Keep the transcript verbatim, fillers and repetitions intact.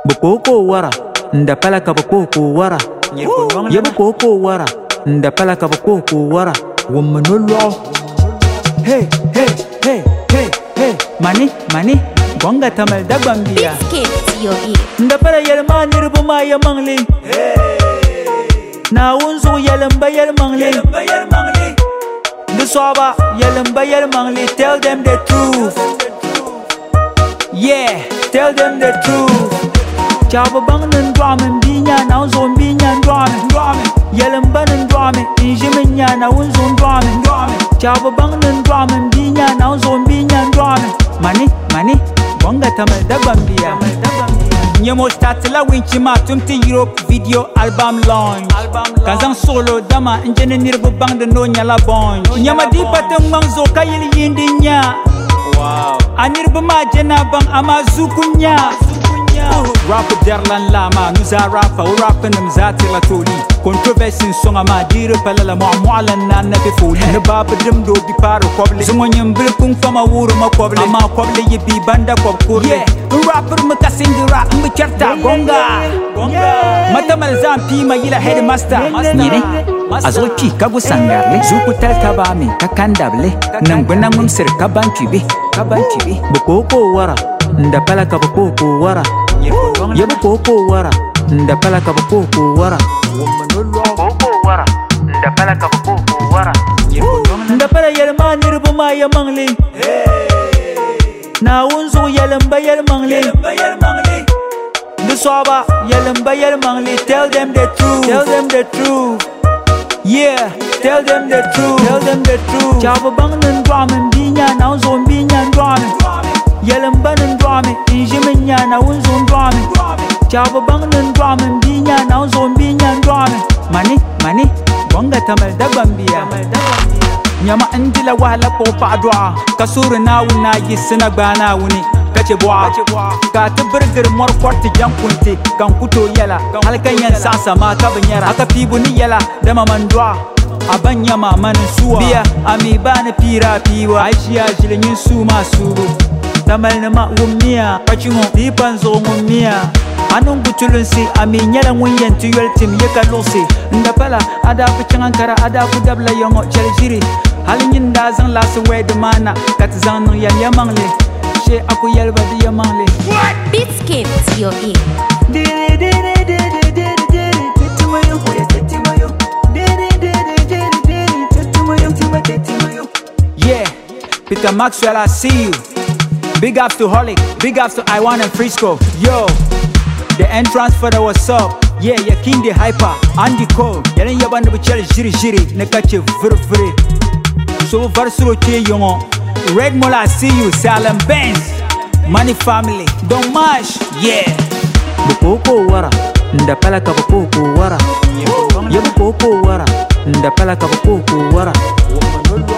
Bokoko wara, nda pala ka bokoko wara. Ya bokoko wara, nda pala ka bokoko wara. Woman no law. Hey, hey, hey, hey, hey. Mani, mani, bonga tamal da bambia. Biscuit, yo e. Nda pala yelma nirbu ma ya mangli. Hey. Na unzu yelemba yel mangli. Yelemba yel mangli. The swaba yelemba yel mangli. Tell them the truth. Yeah, tell them the truth. Chaba bang nan drama binya na unzo binya drama drama. Yelemba nan drama injiminya na unzo drama drama. Chaba bang nan drama binya na unzo binya drama. Mani, mani, bonga tamal da bambia. Nyemo start la winchi ma tumti Europe video album launch. Kazan solo dama injene nirbu bang de no nyala bon. Nyama di pateng mangzo kayili yindi nya. Wow. Anirbu ma jena bang ama zukunya. Rapper derlan lama nuza rafa u rapper namzati la toli. Controversy songa ma dire palala mo mualan na na be foli. Ne baba dum do bi paro koble. Zumo nyambir kung fama wuro ma koble. Ama koble ye bi banda kob kurle. Rapper ma kasingira mbi charta gonga. Gonga. Mata malzam pi ma yila headmaster. Nyine azoki kagu sangarle zuku talta bami kakandable nambana mumsir kabantibi kabantibi bokoko wara nda pala ka bokoko wara ya bokoko wara nda pala ka bokoko wara bokoko wara nda pala ka bokoko wara nda pala yelma nirbu ma ya mangli na unzu yelemba yel mangli the swaba yelemba yel mangli. Tell them the truth. Tell them the truth. Yeah, tell them the truth. Tell them the truth. Chaba bang nan drama binya na unzo binya drama. Yelemba nan drama injiminya na unzo drama. Chaba bang nan drama binya na unzo binya drama. Mani, mani, bonga tamal da bambia. Nyama andila wala po pa dua. Kasuru na wuna yisina bana wuni. Kache boa, ka ta burger mor kwarti jankunti kan kuto yala halkan yan sasa ma ka banyara aka fibu ni yala da mamandwa abanya maman suwa biya ami bana pira piwa aishiya jilin su ma suru tamal na ma wumiya pachingo dipan zo wumiya anun gutulun si ami nyala wunyan tuyel tim yakalosi ndapala ada pucin ankara ada ku dabla yongo chaljiri halin yin da zan lasu we da mana kat zan no yam yamangle she aku yalba di yamangle. Biscuit, yo e. Yeah, Peter Maxwell, I see you. Big ups to Holic, big ups to I one and Frisco. Yo, the entrance for the what's up. Yeah, ya king the hyper, Andy Cole. Yalen yabandu bichele jiri jiri, nekache vru vru. So varsuro che yongo. Red Mola, I see you. Salem Benz, Money Family, don't mash. Yeah. Bokoko wara, nda pala ka bokoko wara. Ya bokoko wara, nda pala ka bokoko wara.